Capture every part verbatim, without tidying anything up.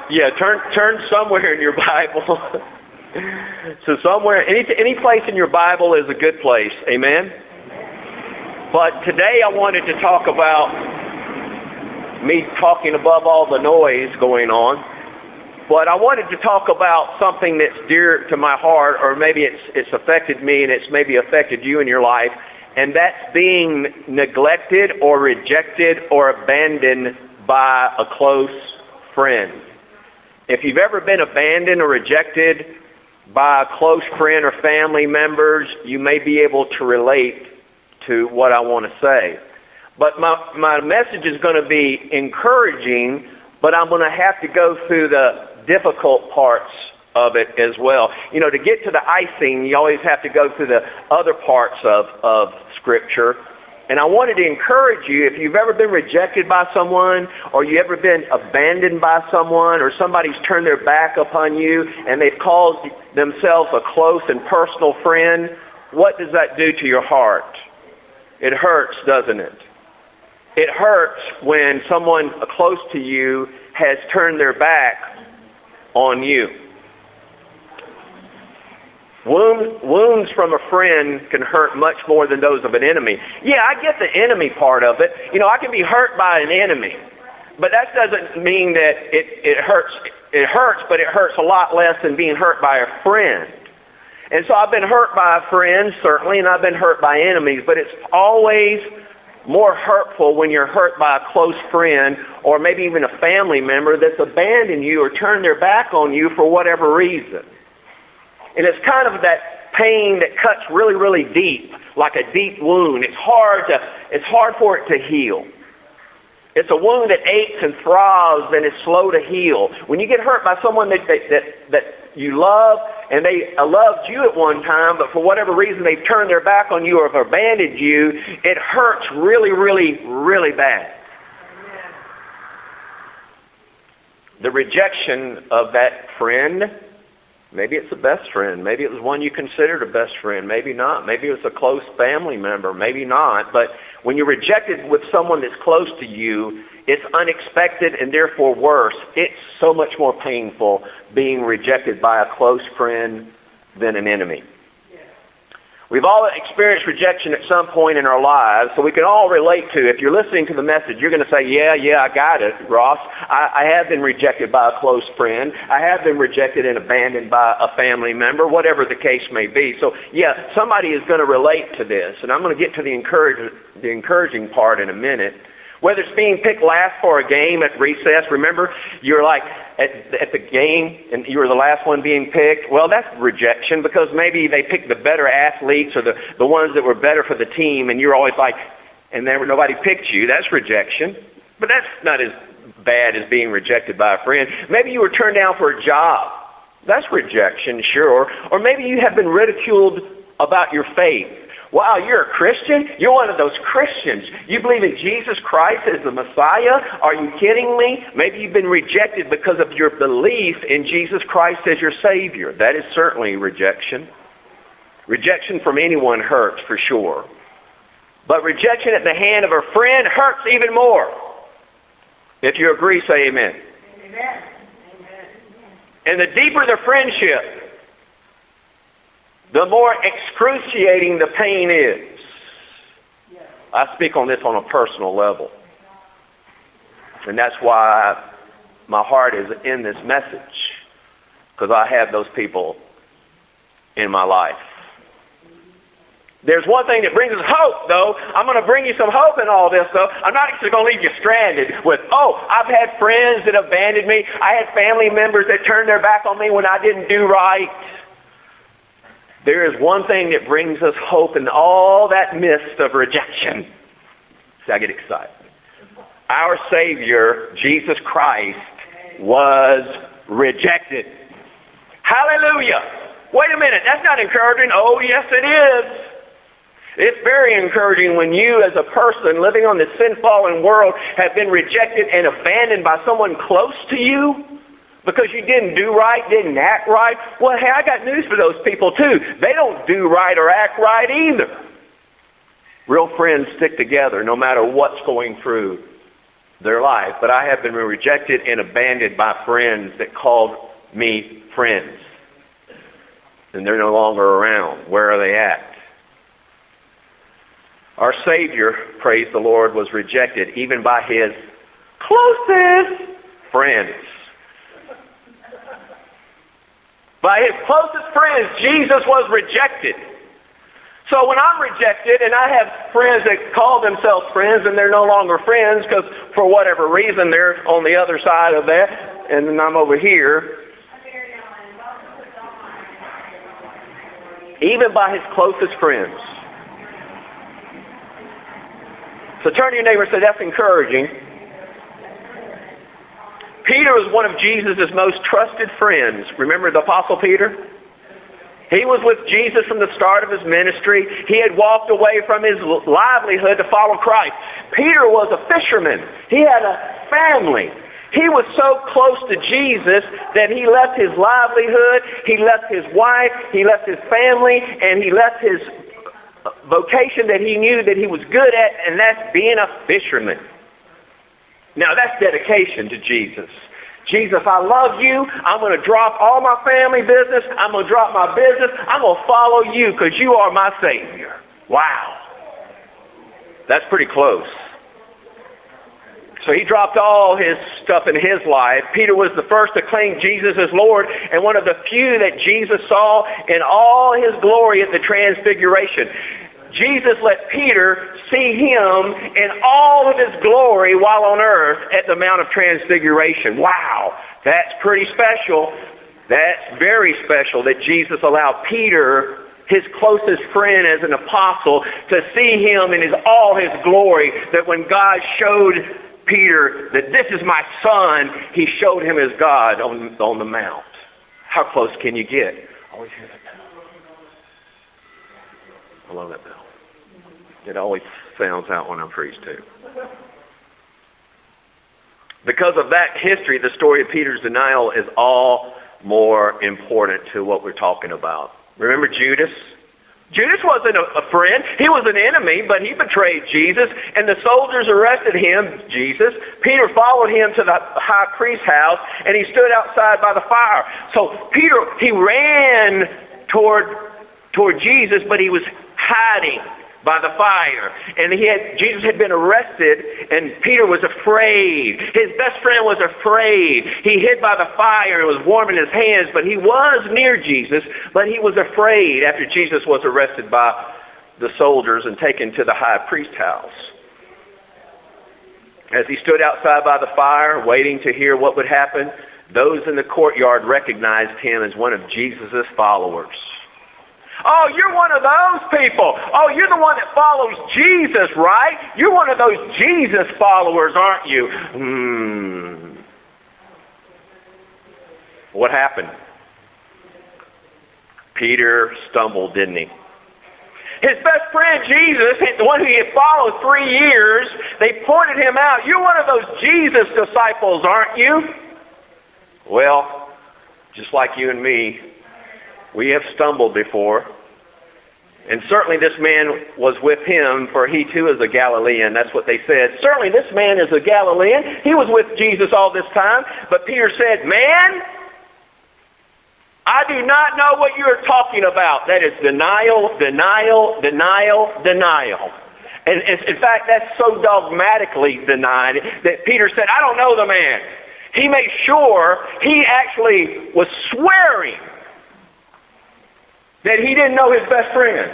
Yeah, turn turn somewhere in your Bible. So somewhere, any any place in your Bible is a good place. Amen? But today I wanted to talk about me talking above all the noise going on. But I wanted to talk about something that's dear to my heart, or maybe it's it's affected me and it's maybe affected you in your life, and that's being neglected or rejected or abandoned by a close friend. If you've ever been abandoned or rejected by a close friend or family members, you may be able to relate to what I want to say. But my, my message is going to be encouraging, but I'm going to have to go through the difficult parts of it as well. You know, to get to the icing, you always have to go through the other parts of, of Scripture. And I wanted to encourage you, if you've ever been rejected by someone, or you ever been abandoned by someone, or somebody's turned their back upon you, and they've called themselves a close and personal friend, what does that do to your heart? It hurts, doesn't it? It hurts when someone close to you has turned their back on you. Wound, wounds from a friend can hurt much more than those of an enemy. Yeah, I get the enemy part of it. You know, I can be hurt by an enemy, but that doesn't mean that it, it hurts. It hurts, but it hurts a lot less than being hurt by a friend. And so I've been hurt by friends, certainly, and I've been hurt by enemies, but it's always more hurtful when you're hurt by a close friend or maybe even a family member that's abandoned you or turned their back on you for whatever reason. And it's kind of that pain that cuts really, really deep, like a deep wound. It's hard to, it's hard for it to heal. It's a wound that aches and throbs and is slow to heal. When you get hurt by someone that that that, that you love, and they loved you at one time, but for whatever reason they've turned their back on you or have abandoned you, it hurts really, really, really bad. The rejection of that friend, maybe it's a best friend, maybe it was one you considered a best friend, maybe not, maybe it was a close family member, maybe not, but when you're rejected with someone that's close to you, it's unexpected and therefore worse. It's so much more painful being rejected by a close friend than an enemy. We've all experienced rejection at some point in our lives, so we can all relate to, if you're listening to the message, you're going to say, yeah, yeah, I got it, Ross. I, I have been rejected by a close friend. I have been rejected and abandoned by a family member, whatever the case may be. So, yeah, somebody is going to relate to this, and I'm going to get to the, encourage, the encouraging part in a minute. Whether it's being picked last for a game at recess, remember, you're like at, at the game and you were the last one being picked. Well, that's rejection because maybe they picked the better athletes or the, the ones that were better for the team, and you're always like, and there nobody picked you. That's rejection. But that's not as bad as being rejected by a friend. Maybe you were turned down for a job. That's rejection, sure. Or maybe you have been ridiculed about your faith. Wow, you're a Christian? You're one of those Christians. You believe in Jesus Christ as the Messiah? Are you kidding me? Maybe you've been rejected because of your belief in Jesus Christ as your Savior. That is certainly rejection. Rejection from anyone hurts for sure. But rejection at the hand of a friend hurts even more. If you agree, say amen. Amen. And the deeper the friendship, the more excruciating the pain is. I speak on this on a personal level. And that's why my heart is in this message, because I have those people in my life. There's one thing that brings us hope, though. I'm going to bring you some hope in all this, though. I'm not actually going to leave you stranded with, oh, I've had friends that abandoned me. I had family members that turned their back on me when I didn't do right. There is one thing that brings us hope in all that mist of rejection. See, I get excited. Our Savior, Jesus Christ, was rejected. Hallelujah. Wait a minute, that's not encouraging. Oh, yes, it is. It's very encouraging when you, as a person living on this sin-fallen world, have been rejected and abandoned by someone close to you. Because you didn't do right, didn't act right. Well, hey, I got news for those people too. They don't do right or act right either. Real friends stick together no matter what's going through their life, but I have been rejected and abandoned by friends that called me friends. And they're no longer around. Where are they at? Our Savior, praise the Lord, was rejected even by His closest friends. By His closest friends, Jesus was rejected. So when I'm rejected, and I have friends that call themselves friends, and they're no longer friends because for whatever reason they're on the other side of that, and then I'm over here. Even by His closest friends. So turn to your neighbor and say, that's encouraging. Peter was one of Jesus' most trusted friends. Remember the Apostle Peter? He was with Jesus from the start of His ministry. He had walked away from his livelihood to follow Christ. Peter was a fisherman. He had a family. He was so close to Jesus that he left his livelihood, he left his wife, he left his family, and he left his vocation that he knew that he was good at, and that's being a fisherman. Now that's dedication to Jesus. Jesus, I love you. I'm going to drop all my family business. I'm going to drop my business. I'm going to follow you because you are my Savior. Wow. That's pretty close. So he dropped all his stuff in his life. Peter was the first to claim Jesus as Lord and one of the few that Jesus saw in all His glory at the Transfiguration. Jesus let Peter see Him in all of His glory while on earth at the Mount of Transfiguration. Wow, that's pretty special. That's very special that Jesus allowed Peter, his closest friend as an apostle, to see Him in his all His glory, that when God showed Peter that this is my son, He showed him as God on, on the Mount. How close can you get? Always hear that bell. I love that bell. It always sounds out when I'm preached too. Because of that history, the story of Peter's denial is all more important to what we're talking about. Remember Judas? Judas wasn't a, a friend. He was an enemy, but he betrayed Jesus, and the soldiers arrested him, Jesus. Peter followed him to the high priest's house, and he stood outside by the fire. So Peter, he ran toward, toward Jesus, but he was hiding by the fire. And he had Jesus had been arrested, and Peter was afraid. His best friend was afraid. He hid by the fire and was warming his hands, but he was near Jesus, but he was afraid after Jesus was arrested by the soldiers and taken to the high priest's house. As he stood outside by the fire, waiting to hear what would happen, those in the courtyard recognized him as one of Jesus' followers. Oh, you're one of those people. Oh, you're the one that follows Jesus, right? You're one of those Jesus followers, aren't you? Hmm. What happened? Peter stumbled, didn't he? His best friend, Jesus, the one who he had followed three years, they pointed him out. You're one of those Jesus disciples, aren't you? Well, just like you and me, we have stumbled before. And certainly this man was with him, for he too is a Galilean. That's what they said. Certainly this man is a Galilean. He was with Jesus all this time. But Peter said, man, I do not know what you are talking about. That is denial, denial, denial, denial. And in fact, that's so dogmatically denied that Peter said, I don't know the man. He made sure he actually was swearing that he didn't know his best friend.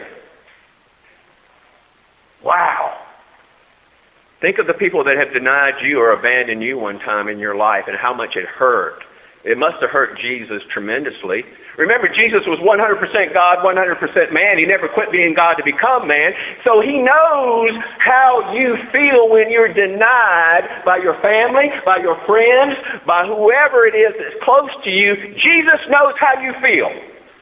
Wow. Think of the people that have denied you or abandoned you one time in your life and how much it hurt. It must have hurt Jesus tremendously. Remember, Jesus was one hundred percent God, one hundred percent man. He never quit being God to become man. So He knows how you feel when you're denied by your family, by your friends, by whoever it is that's close to you. Jesus knows how you feel.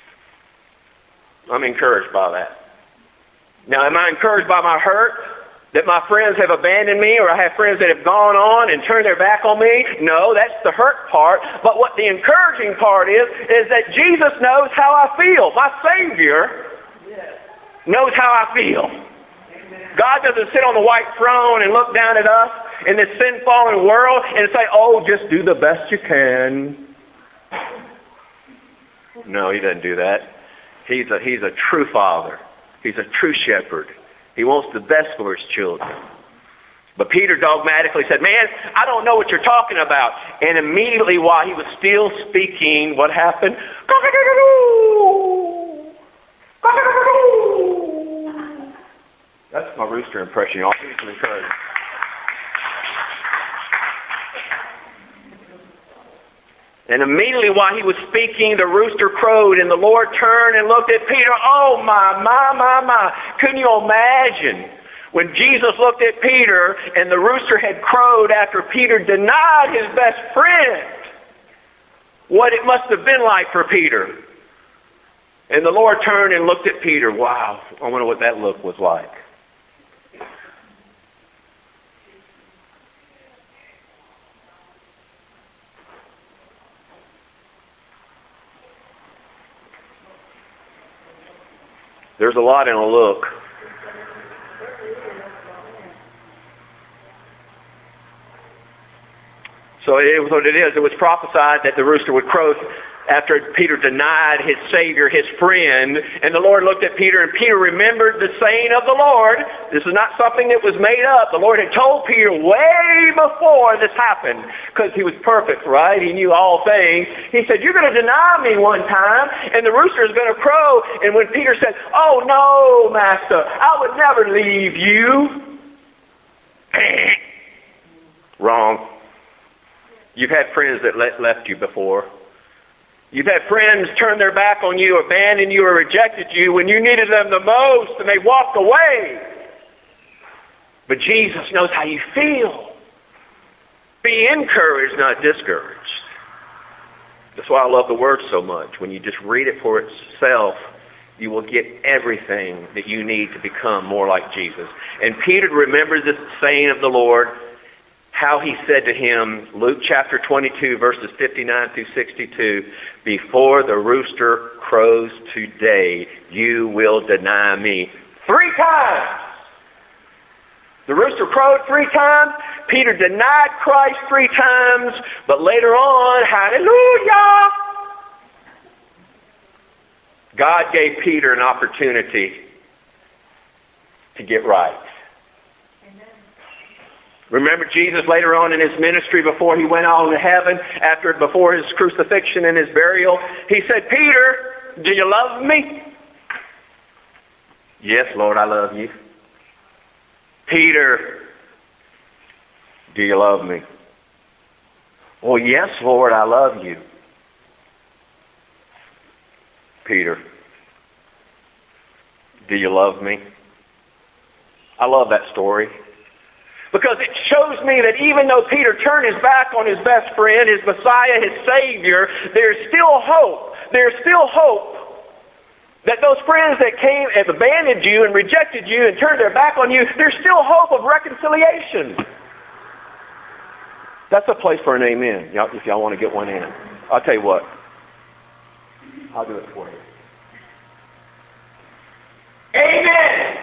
I'm encouraged by that. Now, am I encouraged by my hurt? That my friends have abandoned me, or I have friends that have gone on and turned their back on me? No, that's the hurt part. But what the encouraging part is, is that Jesus knows how I feel. My Savior knows how I feel. God doesn't sit on the white throne and look down at us in this sin-fallen world and say, oh, just do the best you can. No, he doesn't do that. He's a, he's a true father. He's a true shepherd. He wants the best for his children. But Peter dogmatically said, man, I don't know what you're talking about. And immediately while he was still speaking, what happened? That's my rooster impression. Y'all give me some encouragement. And immediately while he was speaking, the rooster crowed, and the Lord turned and looked at Peter. Oh, my, my, my, my. Couldn't you imagine when Jesus looked at Peter and the rooster had crowed after Peter denied his best friend, what it must have been like for Peter? And the Lord turned and looked at Peter. Wow, I wonder what that look was like. There's a lot in a look. So it was what it is. It was prophesied that the rooster would crow after Peter denied his Savior, his friend. And the Lord looked at Peter, and Peter remembered the saying of the Lord. This is not something that was made up. The Lord had told Peter way before this happened, because he was perfect, right? He knew all things. He said, you're going to deny me one time, and the rooster is going to crow. And when Peter said, oh, no, Master, I would never leave you. Wrong. You've had friends that le- left you before. You've had friends turn their back on you, abandon you, or rejected you when you needed them the most, and they walked away. But Jesus knows how you feel. Be encouraged, not discouraged. That's why I love the Word so much. When you just read it for itself, you will get everything that you need to become more like Jesus. And Peter remembers this saying of the Lord, how he said to him, Luke chapter twenty-two, verses fifty-nine through sixty-two, before the rooster crows today, you will deny me three times. The rooster crowed three times. Peter denied Christ three times. But later on, hallelujah, God gave Peter an opportunity to get right. Remember Jesus later on in his ministry, before he went on to heaven, after before his crucifixion and his burial, he said, Peter, do you love me? Yes, Lord, I love you. Peter, do you love me? Well, yes, Lord, I love you. Peter, do you love me? I love that story. Because it shows me that even though Peter turned his back on his best friend, his Messiah, his Savior, there's still hope. There's still hope that those friends that came and abandoned you and rejected you and turned their back on you, there's still hope of reconciliation. That's a place for an amen, y'all, if y'all want to get one in. I'll tell you what. I'll do it for you. Amen!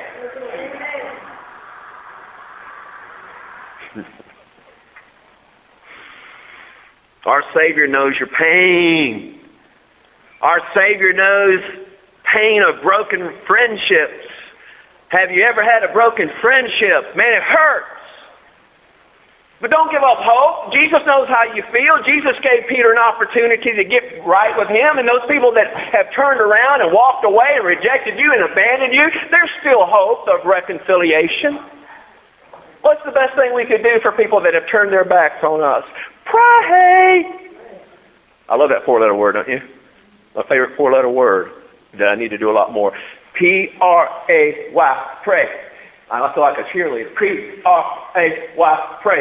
Our Savior knows your pain. Our Savior knows pain of broken friendships. Have you ever had a broken friendship? Man, it hurts. But don't give up hope. Jesus knows how you feel. Jesus gave Peter an opportunity to get right with him. And those people that have turned around and walked away and rejected you and abandoned you, there's still hope of reconciliation. What's the best thing we could do for people that have turned their backs on us? Pray. I love that four-letter word, don't you? My favorite four-letter word that I need to do a lot more. P R A Y, pray. I feel like a cheerleader. P R A Y, pray.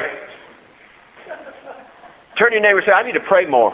Turn to your neighbor and say, I need to pray more.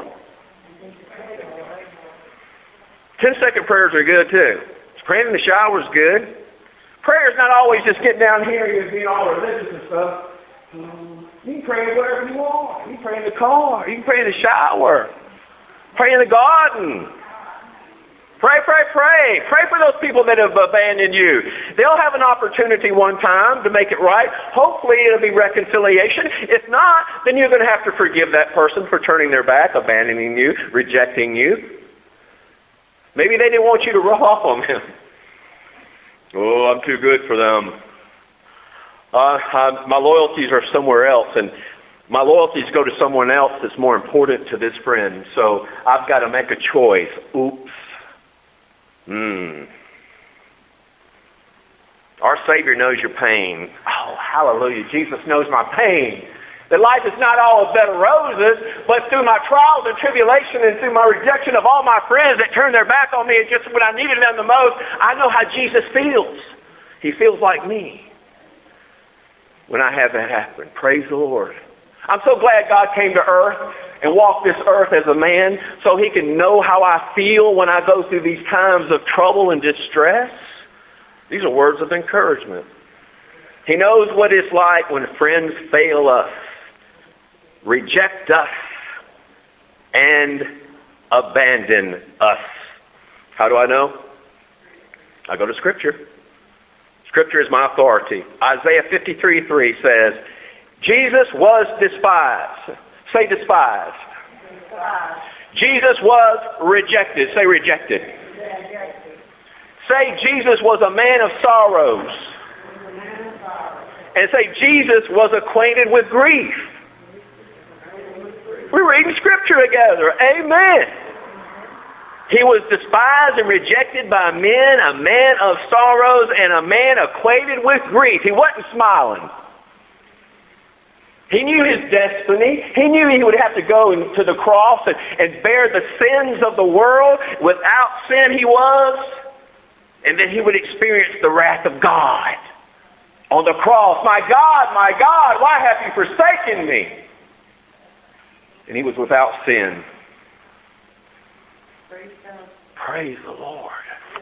Ten-second prayers are good, too. Praying in the shower is good. Prayer is not always just getting down here and being all religious and stuff. You can pray wherever you want. You can pray in the car. You can pray in the shower. Pray in the garden. Pray, pray, pray. Pray for those people that have abandoned you. They'll have an opportunity one time to make it right. Hopefully it'll be reconciliation. If not, then you're going to have to forgive that person for turning their back, abandoning you, rejecting you. Maybe they didn't want you to rub off on them. Oh, I'm too good for them. Uh, I, my loyalties are somewhere else, and my loyalties go to someone else that's more important to this friend. So I've got to make a choice. Oops. Hmm. Our Savior knows your pain. Oh, hallelujah. Jesus knows my pain. That life is not all a bed of roses, but through my trials and tribulation and through my rejection of all my friends that turned their back on me and just when I needed them the most, I know how Jesus feels. He feels like me when I have that happen. Praise the Lord. I'm so glad God came to earth and walked this earth as a man so he can know how I feel when I go through these times of trouble and distress. These are words of encouragement. He knows what it's like when friends fail us, reject us, and abandon us. How do I know? I go to Scripture. Scripture is my authority. Isaiah fifty-three three says, Jesus was despised. Say despised. despised. Jesus was rejected. Say rejected. rejected. Say Jesus was a man of sorrows. And say Jesus was acquainted with grief. We're reading Scripture together. Amen. He was despised and rejected by men, a man of sorrows and a man acquainted with grief. He wasn't smiling. He knew his destiny. He knew he would have to go to the cross and, and bear the sins of the world. Without sin he was. And then he would experience the wrath of God on the cross. My God, my God, why have you forsaken me? And he was without sin. Praise God. Praise the Lord.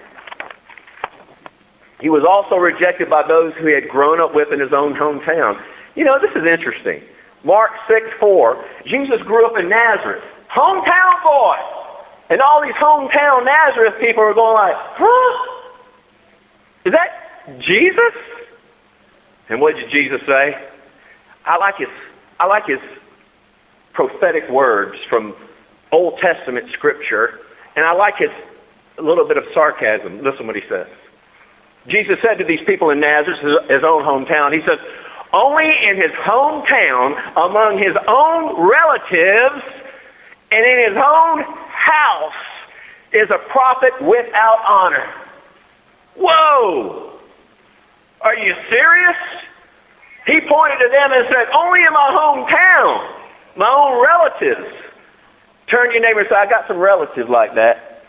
He was also rejected by those who he had grown up with in his own hometown. You know, this is interesting. Mark six four, Jesus grew up in Nazareth. Hometown boy. And all these hometown Nazareth people are going like, huh? Is that Jesus? And what did Jesus say? I like his, I like his prophetic words from Old Testament Scripture, and I like his a little bit of sarcasm. Listen what he says. Jesus said to these people in Nazareth, his own hometown, he says, only in his hometown, among his own relatives, and in his own house is a prophet without honor. Whoa! Are you serious? He pointed to them and said, only in my hometown, my own relatives. Turn to your neighbor and say, I got some relatives like that.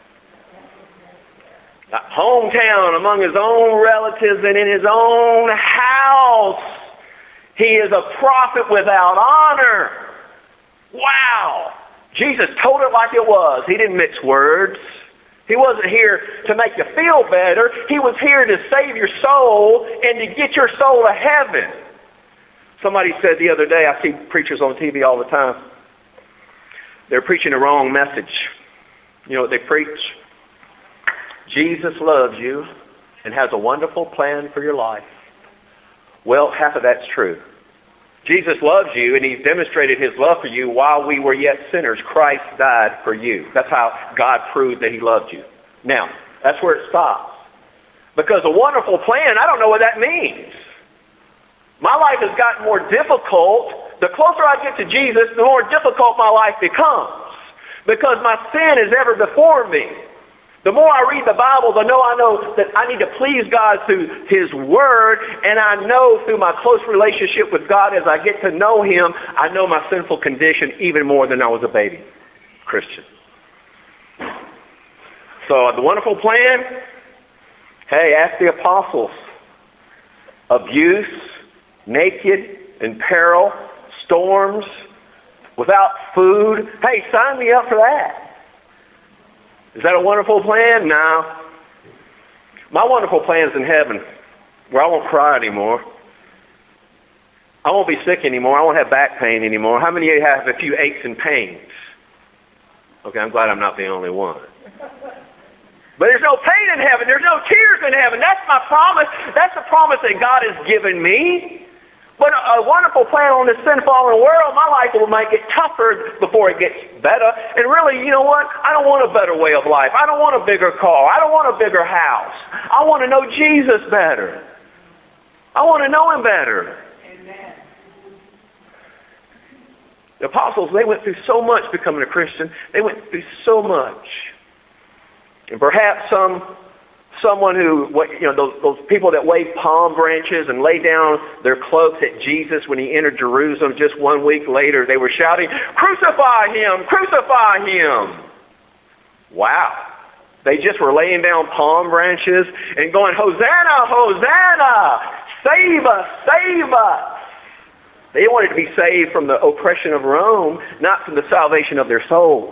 Hometown, among his own relatives and in his own house. He is a prophet without honor. Wow. Jesus told it like it was. He didn't mix words. He wasn't here to make you feel better. He was here to save your soul and to get your soul to heaven. Somebody said the other day, I see preachers on T V all the time. They're preaching the wrong message. You know what they preach? Jesus loves you and has a wonderful plan for your life. Well, half of that's true. Jesus loves you, and he's demonstrated his love for you while we were yet sinners. Christ died for you. That's how God proved that he loved you. Now, that's where it stops. Because a wonderful plan, I don't know what that means. My life has gotten more difficult. The closer I get to Jesus, the more difficult my life becomes. Because my sin is ever before me. The more I read the Bible, the more I know that I need to please God through his word, and I know through my close relationship with God as I get to know him, I know my sinful condition even more than I was a baby Christian. So the wonderful plan, hey, ask the apostles. Abuse, naked, in peril, storms, without food. Hey, sign me up for that. Is that a wonderful plan? No. My wonderful plan is in heaven, where I won't cry anymore. I won't be sick anymore. I won't have back pain anymore. How many of you have a few aches and pains? Okay, I'm glad I'm not the only one. But there's no pain in heaven. There's no tears in heaven. That's my promise. That's the promise that God has given me. But a, a wonderful plan on this sin-fallen world, my life will make it tougher before it gets better. And really, you know what? I don't want a better way of life. I don't want a bigger car. I don't want a bigger house. I want to know Jesus better. I want to know Him better. Amen. The apostles, they went through so much becoming a Christian. They went through so much. And perhaps some someone who, you know, those, those people that waved palm branches and laid down their cloaks at Jesus when He entered Jerusalem just one week later, they were shouting, "Crucify Him! Crucify Him!" Wow. They just were laying down palm branches and going, "Hosanna! Hosanna! Save us! Save us!" They wanted to be saved from the oppression of Rome, not from the salvation of their souls.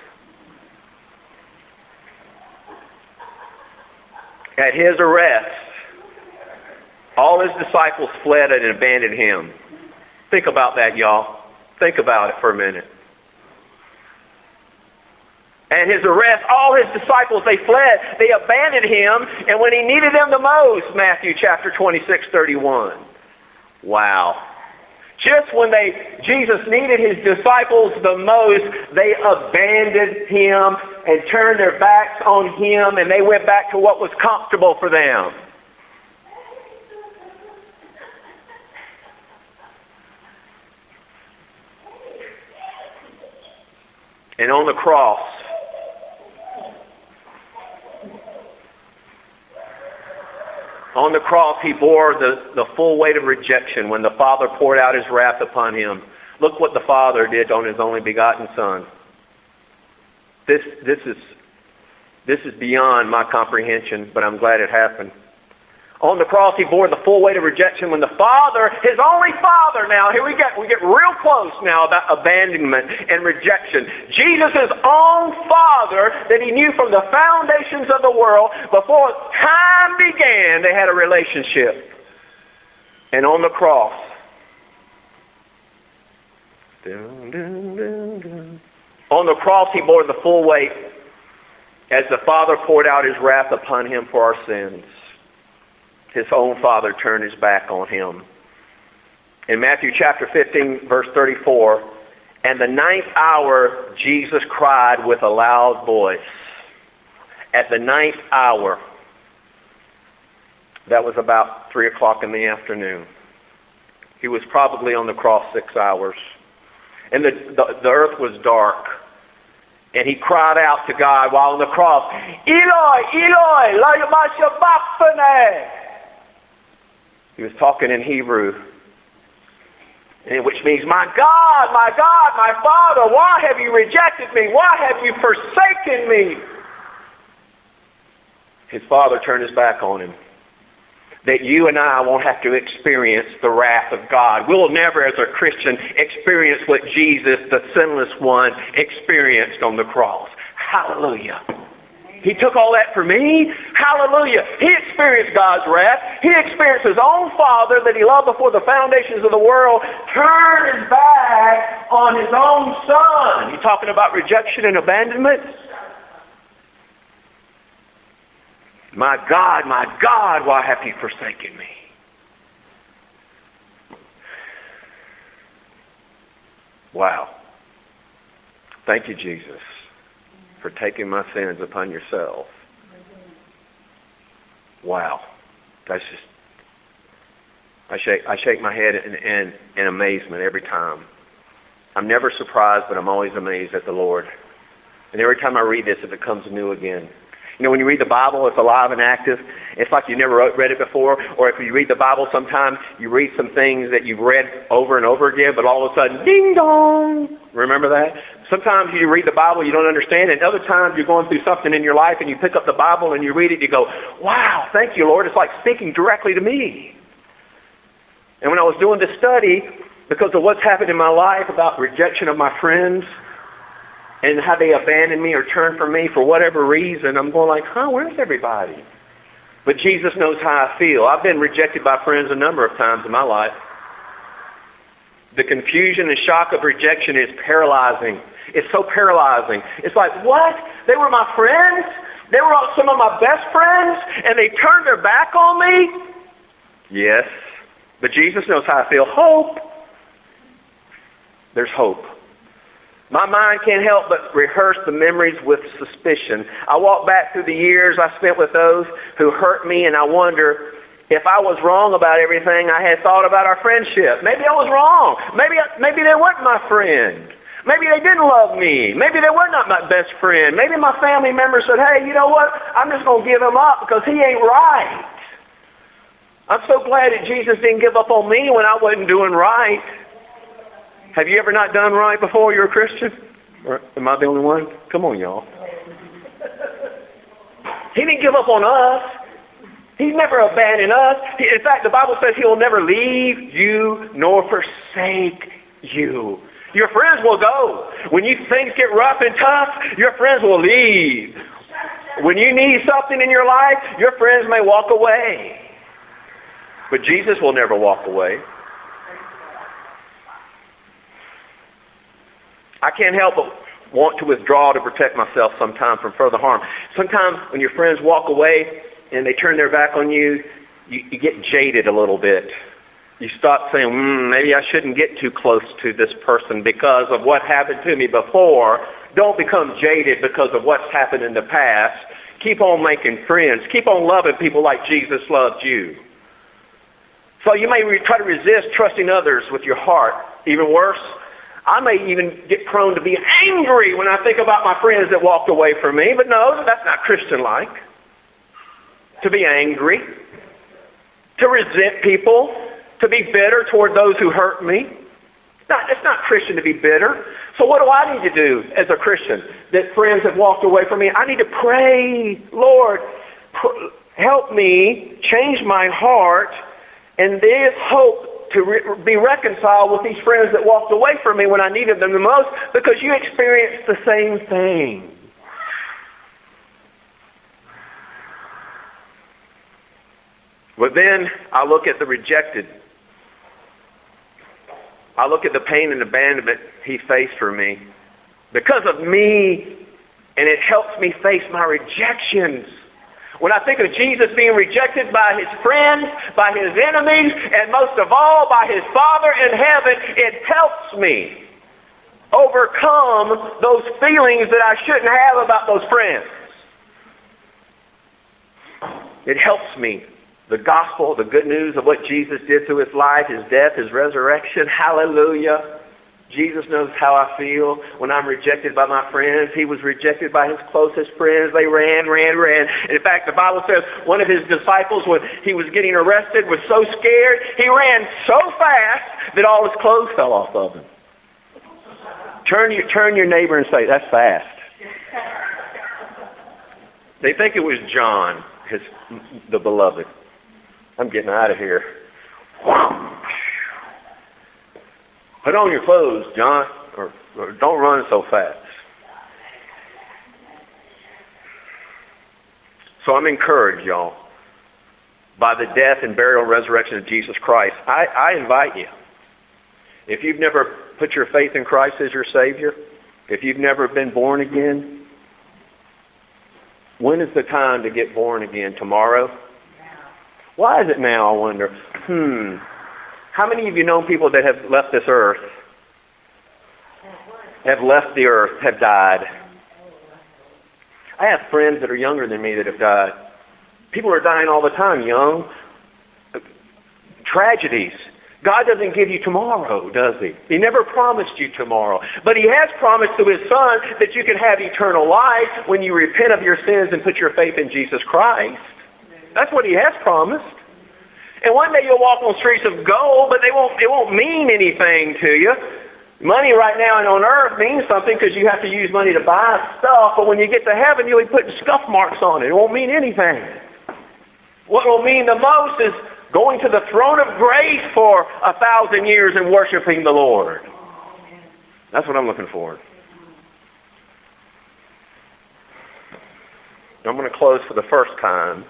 At His arrest, all His disciples fled and abandoned Him. Think about that, y'all. Think about it for a minute. At His arrest, all His disciples, they fled. They abandoned Him, and when He needed them the most, Matthew chapter twenty-six, thirty-one. Wow. Just when they Jesus needed His disciples the most, they abandoned Him and turned their backs on Him, and they went back to what was comfortable for them. And on the cross, on the cross, He bore the, the full weight of rejection when the Father poured out His wrath upon Him. Look what the Father did on His only begotten Son. This, this is, this is beyond my comprehension, but I'm glad it happened. On the cross, He bore the full weight of rejection when the Father, His only Father, now here we get, we get real close now about abandonment and rejection. Jesus' own Father that He knew from the foundations of the world, before time began, they had a relationship. And on the cross, dun, dun, dun, dun, on the cross, He bore the full weight as the Father poured out His wrath upon Him for our sins. His own Father turned His back on Him. In Matthew chapter fifteen, verse thirty-four, "And the ninth hour Jesus cried with a loud voice." At the ninth hour, that was about three o'clock in the afternoon. He was probably on the cross six hours. And the, the, the earth was dark. And He cried out to God while on the cross, "Eloi, Eloi, lama sabachthani." He was talking in Hebrew, which means, "My God, my God, my Father, why have you rejected me? Why have you forsaken me?" His Father turned His back on Him. That you and I won't have to experience the wrath of God. We'll never, as a Christian, experience what Jesus, the sinless one, experienced on the cross. Hallelujah. He took all that for me. Hallelujah. He experienced God's wrath. He experienced His own Father that He loved before the foundations of the world turn His back on His own Son. You talking about rejection and abandonment? "My God, my God, why have you forsaken me?" Wow. Thank you, Jesus, for taking my sins upon yourself. Wow. That's just, I shake I shake my head in, in, in amazement every time. I'm never surprised, but I'm always amazed at the Lord. And every time I read this, it becomes new again. You know, when you read the Bible, it's alive and active. It's like you never read it before. Or if you read the Bible, sometimes you read some things that you've read over and over again, but all of a sudden, ding dong! Remember that? Sometimes you read the Bible, you don't understand, and other times you're going through something in your life and you pick up the Bible and you read it, you go, "Wow, thank you, Lord." It's like speaking directly to me. And when I was doing this study, because of what's happened in my life about rejection of my friends, and how they abandoned me or turned from me for whatever reason, I'm going like, huh, where's everybody? But Jesus knows how I feel. I've been rejected by friends a number of times in my life. The confusion and shock of rejection is paralyzing. It's so paralyzing. It's like, what? They were my friends? They were some of my best friends, and they turned their back on me? Yes, but Jesus knows how I feel. Hope. There's hope. My mind can't help but rehearse the memories with suspicion. I walk back through the years I spent with those who hurt me, and I wonder if I was wrong about everything I had thought about our friendship. Maybe I was wrong. Maybe I, maybe they weren't my friend. Maybe they didn't love me. Maybe they were not my best friend. Maybe my family member said, hey, you know what? I'm just going to give him up because he ain't right. I'm so glad that Jesus didn't give up on me when I wasn't doing right. Have you ever not done right before you're a Christian? Or am I the only one? Come on, y'all. He didn't give up on us. He's never abandoned us. In fact, the Bible says He will never leave you nor forsake you. Your friends will go. When you things get rough and tough, your friends will leave. When you need something in your life, your friends may walk away. But Jesus will never walk away. I can't help but want to withdraw to protect myself sometimes from further harm. Sometimes when your friends walk away and they turn their back on you, you, you get jaded a little bit. You stop saying, mm, maybe I shouldn't get too close to this person because of what happened to me before. Don't become jaded because of what's happened in the past. Keep on making friends. Keep on loving people like Jesus loved you. So you may re- try to resist trusting others with your heart. Even worse, I may even get prone to be angry when I think about my friends that walked away from me. But no, that's not Christian-like. To be angry, to resent people, to be bitter toward those who hurt me. Not, it's not Christian to be bitter. So what do I need to do as a Christian that friends have walked away from me? I need to pray, Lord, pr- help me change my heart and this hope to re- be reconciled with these friends that walked away from me when I needed them the most, because you experienced the same thing. But then I look at the rejected. I look at the pain and abandonment he faced for me because of me, and it helps me face my rejections. When I think of Jesus being rejected by his friends, by his enemies, and most of all by his Father in heaven, it helps me overcome those feelings that I shouldn't have about those friends. It helps me. The gospel, the good news of what Jesus did through his life, his death, his resurrection. Hallelujah. Jesus knows how I feel when I'm rejected by my friends. He was rejected by his closest friends. They ran, ran, ran. And in fact, the Bible says one of his disciples, when he was getting arrested, was so scared, he ran so fast that all his clothes fell off of him. Turn your, turn your neighbor and say, that's fast. They think it was John, his, the beloved. I'm getting out of here. Put on your clothes, John, or, or don't run so fast. So I'm encouraged, y'all, by the death and burial and resurrection of Jesus Christ. I, I invite you, if you've never put your faith in Christ as your Savior, if you've never been born again, when is the time to get born again? Tomorrow? Why is it now, I wonder? Hmm. How many of you know people that have left this earth, have left the earth, have died? I have friends that are younger than me that have died. People are dying all the time, young. Tragedies. God doesn't give you tomorrow, does he? He never promised you tomorrow. But he has promised through his Son that you can have eternal life when you repent of your sins and put your faith in Jesus Christ. That's what he has promised. And one day you'll walk on streets of gold, but they won't, it won't mean anything to you. Money right now and on earth means something because you have to use money to buy stuff. But when you get to heaven, you'll be putting scuff marks on it. It won't mean anything. What will mean the most is going to the throne of grace for a thousand years and worshiping the Lord. That's what I'm looking for. I'm going to close for the first time.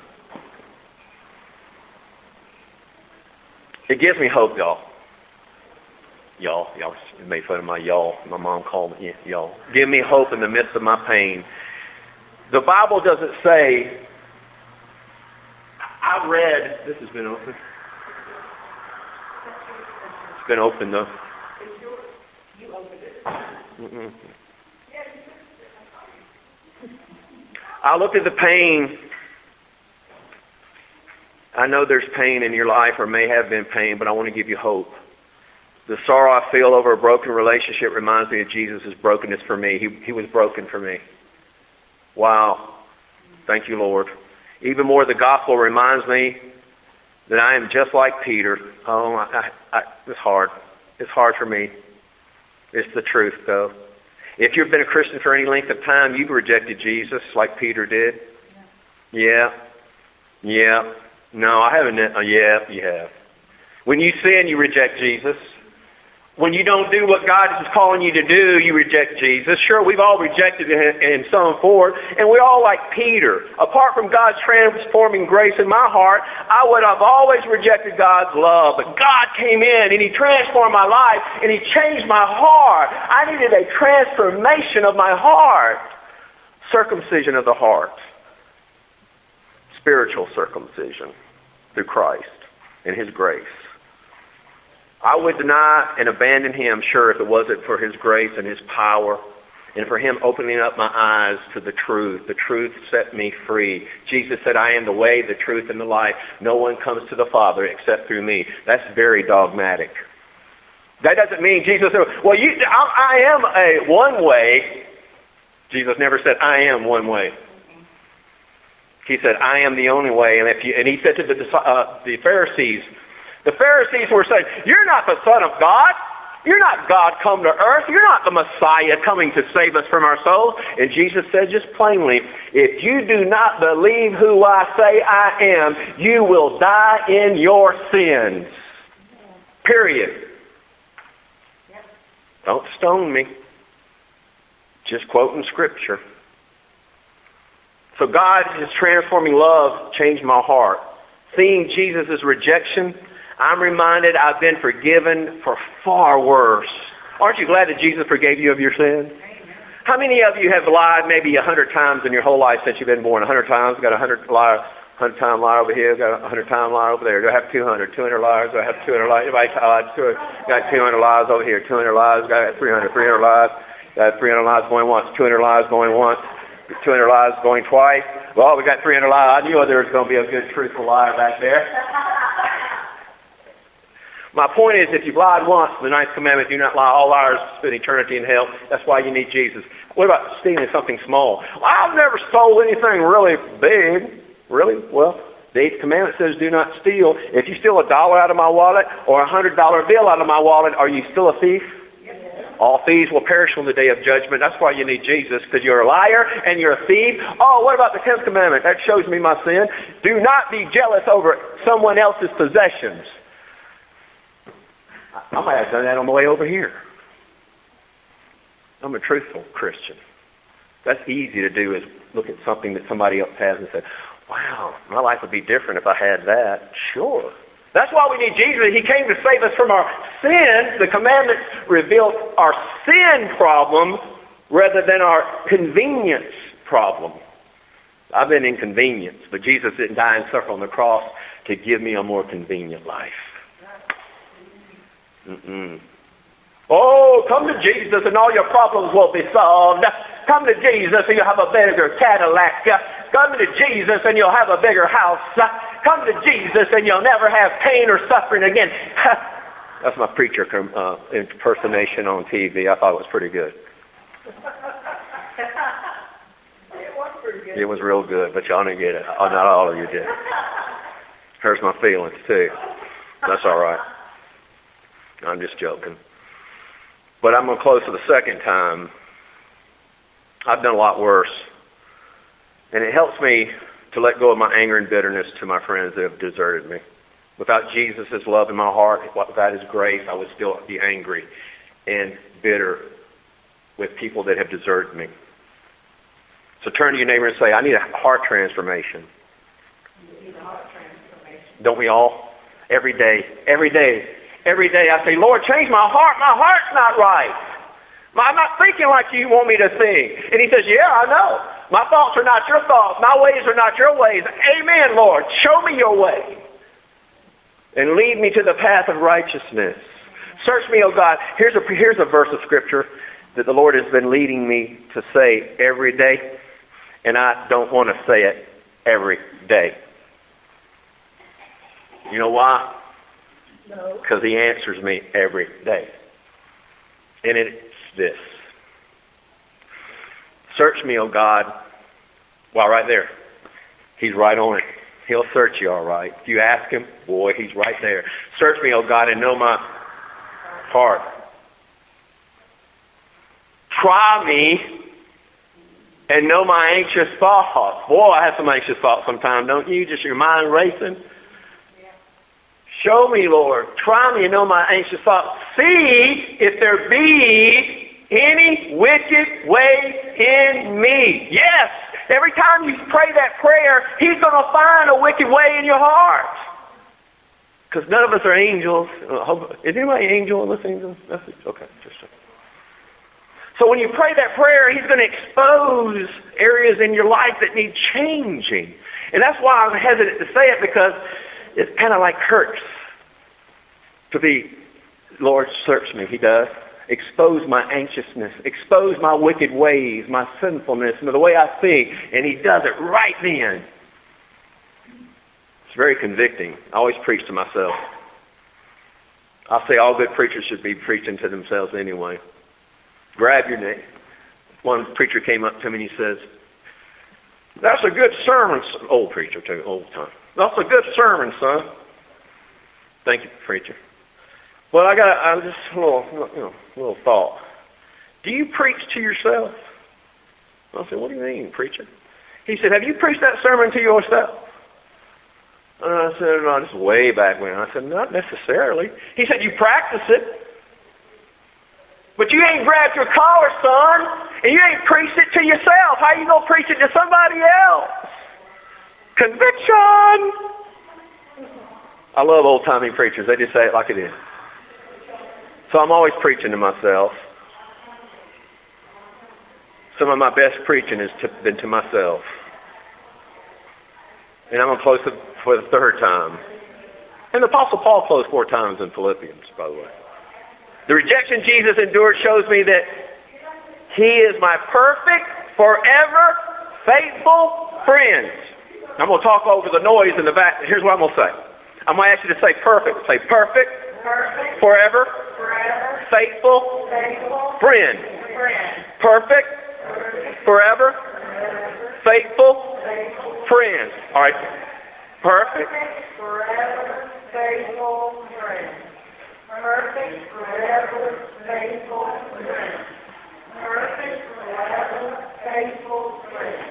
It gives me hope, y'all. Y'all, y'all made fun of my y'all. My mom called me y'all. Give me hope in the midst of my pain. The Bible doesn't say, I read, this has been open. It's been open though. You opened it. Mm-mm. I looked at the pain. I know there's pain in your life, or may have been pain, but I want to give you hope. The sorrow I feel over a broken relationship reminds me of Jesus' brokenness for me. He, he was broken for me. Wow. Thank you, Lord. Even more, the gospel reminds me that I am just like Peter. Oh, I, I, it's hard. It's hard for me. It's the truth, though. If you've been a Christian for any length of time, you've rejected Jesus like Peter did. Yeah. Yeah. No, I haven't. Oh, yeah, you have. When you sin, you reject Jesus. When you don't do what God is calling you to do, you reject Jesus. Sure, we've all rejected Him in some form, and we're all like Peter. Apart from God's transforming grace in my heart, I would have always rejected God's love. But God came in, and He transformed my life, and He changed my heart. I needed a transformation of my heart. Circumcision of the heart. Spiritual circumcision through Christ and His grace. I would deny and abandon Him, sure, if it wasn't for His grace and His power, and for Him opening up my eyes to the truth. The truth set me free. Jesus said, I am the way, the truth, and the life. No one comes to the Father except through me. That's very dogmatic. That doesn't mean Jesus said, well, you, I, I am a one way. Jesus never said, I am one way. He said, I am the only way. And if you, and He said to the, uh, the Pharisees, The Pharisees were saying, you're not the Son of God. You're not God come to earth. You're not the Messiah coming to save us from our souls. And Jesus said just plainly, if you do not believe who I say I am, you will die in your sins. Period. Don't stone me. Just quoting Scripture. So God, His transforming love changed my heart. Seeing Jesus' rejection, I'm reminded I've been forgiven for far worse. Aren't you glad that Jesus forgave you of your sins? How many of you have lied maybe a hundred times in your whole life since you've been born? A hundred times? Got a hundred liar, hundred time liar over here. Got a hundred time liar over there. Do I have two hundred? Two hundred liars? Do I have two hundred liars? Everybody lied. Got two hundred lies over here. Two hundred lies. Got three hundred. Three hundred lies. Got three hundred lies going once. Two hundred lies going once. Two hundred lies going twice. Well, we got three hundred lies. I knew there was going to be a good, truthful liar back there. My point is, if you've lied once, the ninth commandment, do not lie. All liars spend eternity in hell. That's why you need Jesus. What about stealing something small? Well, I've never stole anything really big. Really? Well, the eighth commandment says do not steal. If you steal a dollar out of my wallet or a hundred dollar bill out of my wallet, are you still a thief? All thieves will perish on the day of judgment. That's why you need Jesus, because you're a liar and you're a thief. Oh, what about the tenth commandment? That shows me my sin. Do not be jealous over someone else's possessions. I might have done that on the way over here. I'm a truthful Christian. That's easy to do, is look at something that somebody else has and say, wow, my life would be different if I had that. Sure. That's why we need Jesus. He came to save us from our sins. The commandments reveal our sin problem rather than our convenience problem. I've been inconvenienced, but Jesus didn't die and suffer on the cross to give me a more convenient life. Mm-mm. Oh, come to Jesus and all your problems will be solved. Come to Jesus and you'll have a bigger Cadillac. Come to Jesus and you'll have a bigger house. Come to Jesus and you'll never have pain or suffering again. That's my preacher uh, impersonation on T V. I thought it was pretty good. It was pretty good. It was real good, but y'all didn't get it. Oh, not all of you did. Hurts my feelings, too. That's all right. I'm just joking. But I'm going to close for the second time. I've done a lot worse. And it helps me to let go of my anger and bitterness to my friends that have deserted me. Without Jesus' love in my heart, without His grace, I would still be angry and bitter with people that have deserted me. So turn to your neighbor and say, I need a heart transformation. You need a heart transformation. Don't we all? Every day. Every day. Every day I say, Lord, change my heart. My heart's not right. I'm not thinking like you want me to think. And he says, yeah, I know. My thoughts are not your thoughts. My ways are not your ways. Amen, Lord. Show me your way. And lead me to the path of righteousness. Search me, O God. Here's a, here's a verse of Scripture that the Lord has been leading me to say every day. And I don't want to say it every day. You know why? No. Because he answers me every day. And it's this. Search me, O God. Well, right there. He's right on it. He'll search you all right. If you ask him, boy, he's right there. Search me, O God, and know my heart. Try me and know my anxious thoughts. Boy, I have some anxious thoughts sometimes, don't you? Just your mind racing. Show me, Lord. Try me and know my anxious thoughts. See if there be any wicked way in me. Yes. Every time you pray that prayer, he's going to find a wicked way in your heart. Because none of us are angels. Is anybody an angel in this angel? Okay. So when you pray that prayer, he's going to expose areas in your life that need changing. And that's why I'm hesitant to say it, because it kind of like hurts to be, Lord, search me. He does. Expose my anxiousness. Expose my wicked ways, my sinfulness, and the way I think. And he does it right then. It's very convicting. I always preach to myself. I say all good preachers should be preaching to themselves anyway. Grab your neck. One preacher came up to me and he says, that's a good sermon. Old preacher too, old time. That's a good sermon, son. Thank you, preacher. Well, I got I just a little, you know, little thought. Do you preach to yourself? I said, what do you mean, preacher? He said, have you preached that sermon to yourself? And I said, no, this is way back when. I said, not necessarily. He said, you practice it. But you ain't grabbed your collar, son, and you ain't preached it to yourself. How you going to preach it to somebody else? Conviction! I love old-timey preachers. They just say it like it is. So I'm always preaching to myself. Some of my best preaching has been to myself. And I'm going to close it for the third time. And the Apostle Paul closed four times in Philippians, by the way. The rejection Jesus endured shows me that he is my perfect, forever, faithful friend. I'm going to talk over the noise in the back. Here's what I'm going to say. I'm going to ask you to say perfect. Say perfect, Perfect. forever, Forever. faithful, Faithful. friend. Friend. Perfect, Perfect. forever, Forever. faithful, Faithful. friend. All right. Perfect, Forever. Faithful. Friend. Perfect. Forever. Faithful. Friend. Perfect. Forever. Faithful. Friend.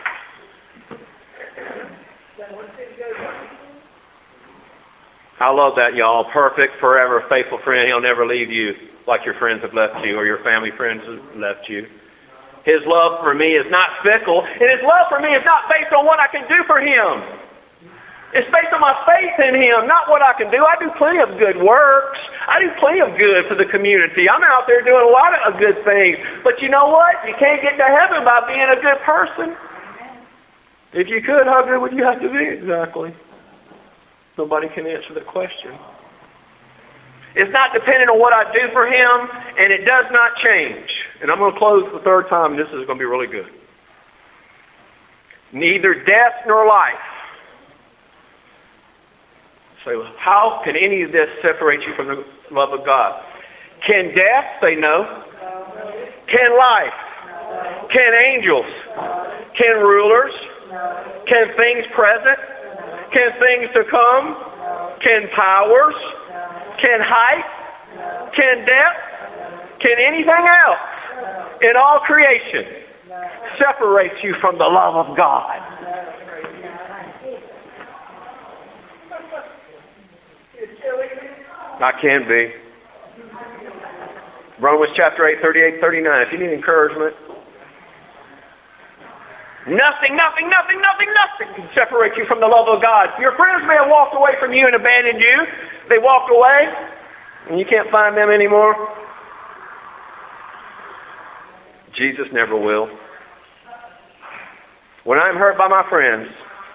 I love that, y'all. Perfect, forever, faithful friend. He'll never leave you like your friends have left you or your family friends have left you. His love for me is not fickle, and his love for me is not based on what I can do for him. It's based on my faith in him, not what I can do. I do plenty of good works. I do plenty of good for the community. I'm out there doing a lot of good things. But you know what? You can't get to heaven by being a good person. If you could, how good would you have to be exactly? Nobody can answer the question. It's not dependent on what I do for him, and it does not change. And I'm going to close the third time. This is going to be really good. Neither death nor life. So how can any of this separate you from the love of God? Can death? Say no. Can life? Can angels? Can rulers? Can things present? Can things to come? Can powers? Can height? Can depth? Can anything else in all creation separate you from the love of God? I can be. Romans chapter eight, thirty-eight, thirty-nine. If you need encouragement, nothing, nothing, nothing, nothing, nothing can separate you from the love of God. Your friends may have walked away from you and abandoned you. They walked away. And you can't find them anymore? Jesus never will. When I'm hurt by my friends,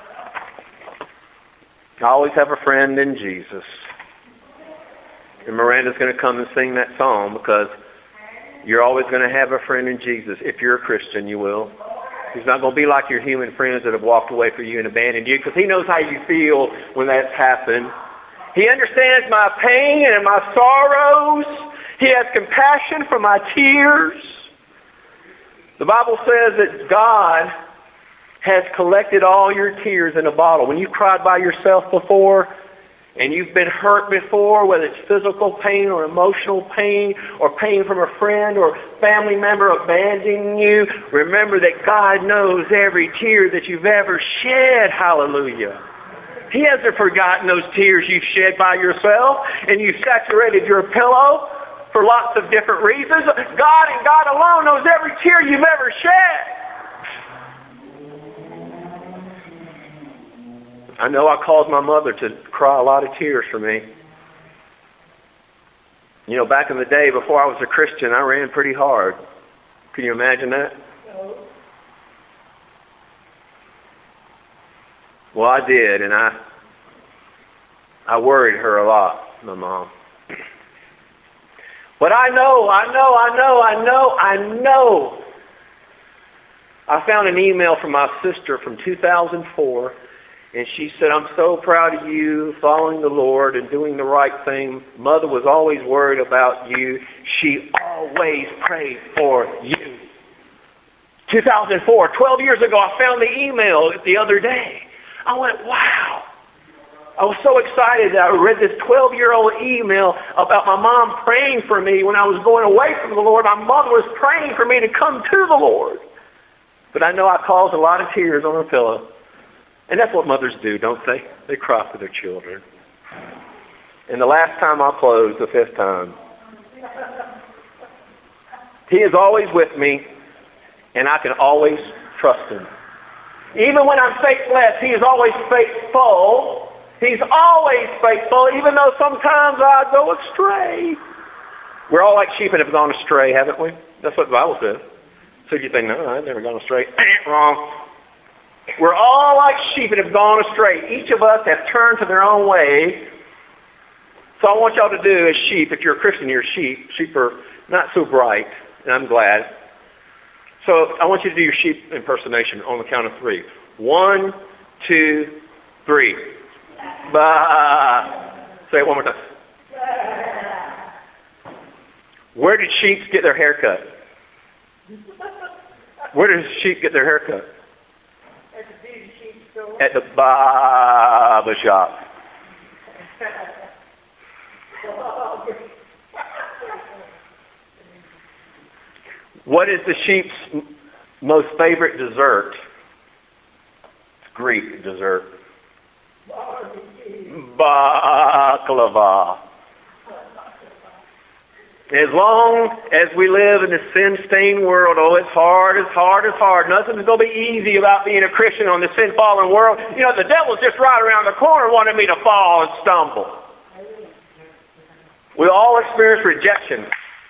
I always have a friend in Jesus. And Miranda's going to come and sing that song because you're always going to have a friend in Jesus. If you're a Christian, you will. He's not going to be like your human friends that have walked away from you and abandoned you, because He knows how you feel when that's happened. He understands my pain and my sorrows. He has compassion for my tears. The Bible says that God has collected all your tears in a bottle. When you cried by yourself before, and you've been hurt before, whether it's physical pain or emotional pain or pain from a friend or family member abandoning you, remember that God knows every tear that you've ever shed. Hallelujah. He hasn't forgotten those tears you've shed by yourself and you've saturated your pillow for lots of different reasons. God and God alone knows every tear you've ever shed. I know I caused my mother to cry a lot of tears for me. You know, back in the day, before I was a Christian, I ran pretty hard. Can you imagine that? No. Well, I did, and I I worried her a lot, my mom. But I know, I know, I know, I know, I know. I found an email from my sister from two thousand four, and she said, I'm so proud of you following the Lord and doing the right thing. Mother was always worried about you. She always prayed for you. two thousand four, twelve years ago, I found the email the other day. I went, wow. I was so excited that I read this twelve-year-old email about my mom praying for me when I was going away from the Lord. My mother was praying for me to come to the Lord. But I know I caused a lot of tears on her pillow. And that's what mothers do, don't they? They cry for their children. And the last time I'll close, the fifth time. He is always with me, and I can always trust Him. Even when I'm faithless, He is always faithful. He's always faithful, even though sometimes I go astray. We're all like sheep and have gone astray, haven't we? That's what the Bible says. So you think, no, I've never gone astray. Wrong. We're all like sheep and have gone astray. Each of us have turned to their own way. So I want y'all to do as sheep. If you're a Christian, you're sheep. Sheep are not so bright, and I'm glad. So I want you to do your sheep impersonation on the count of three. One, two, three. Bah. Say it one more time. Where did sheep get their hair cut? Where did sheep get their hair cut? At the beauty sheep store. At the barber shop. What is the sheep's most favorite dessert? It's Greek dessert. Baklava. As long as we live in the sin-stained world, oh, it's hard, it's hard, it's hard. Nothing's going to be easy about being a Christian on the sin-fallen world. You know, the devil's just right around the corner wanting me to fall and stumble. We all experience rejection.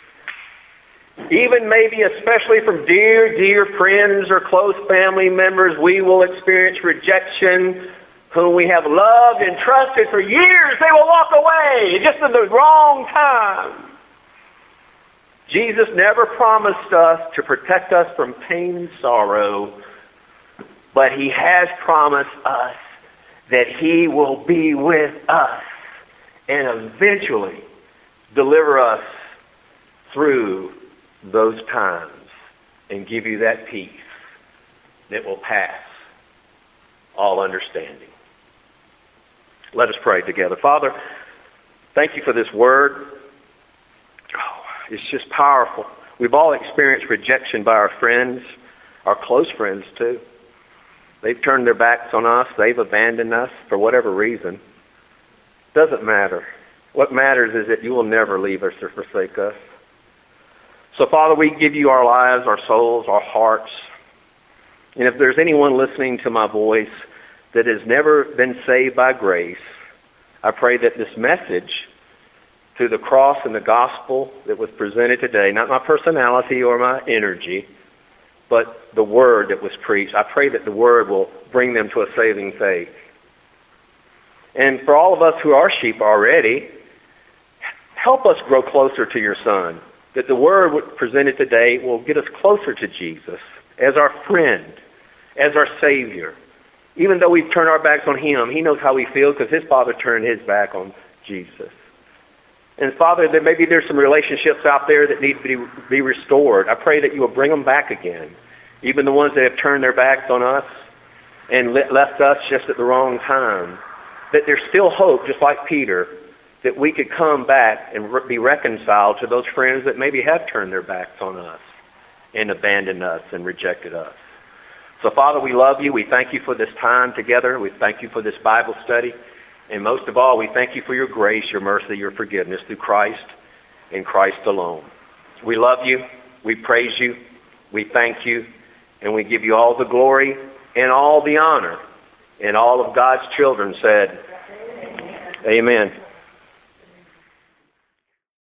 Even maybe especially from dear, dear friends or close family members, we will experience rejection. Whom we have loved and trusted for years, they will walk away just at the wrong time. Jesus never promised us to protect us from pain and sorrow, but He has promised us that He will be with us and eventually deliver us through those times and give you that peace that will pass all understanding. Let us pray together. Father, thank you for this word. Oh, it's just powerful. We've all experienced rejection by our friends, our close friends too. They've turned their backs on us. They've abandoned us for whatever reason. Doesn't matter. What matters is that you will never leave us or forsake us. So, Father, we give you our lives, our souls, our hearts. And if there's anyone listening to my voice that has never been saved by grace, I pray that this message through the cross and the gospel that was presented today, not my personality or my energy, but the word that was preached. I pray that the word will bring them to a saving faith. And for all of us who are sheep already, help us grow closer to your Son, that the word presented today will get us closer to Jesus as our friend, as our Savior. Even though we've turned our backs on Him, He knows how we feel because His Father turned His back on Jesus. And Father, there maybe there's some relationships out there that need to be, be restored. I pray that you will bring them back again. Even the ones that have turned their backs on us and left us just at the wrong time. That there's still hope, just like Peter, that we could come back and re- be reconciled to those friends that maybe have turned their backs on us and abandoned us and rejected us. So, Father, we love you. We thank you for this time together. We thank you for this Bible study. And most of all, we thank you for your grace, your mercy, your forgiveness through Christ and Christ alone. We love you. We praise you. We thank you. And we give you all the glory and all the honor. And all of God's children said, Amen. Amen.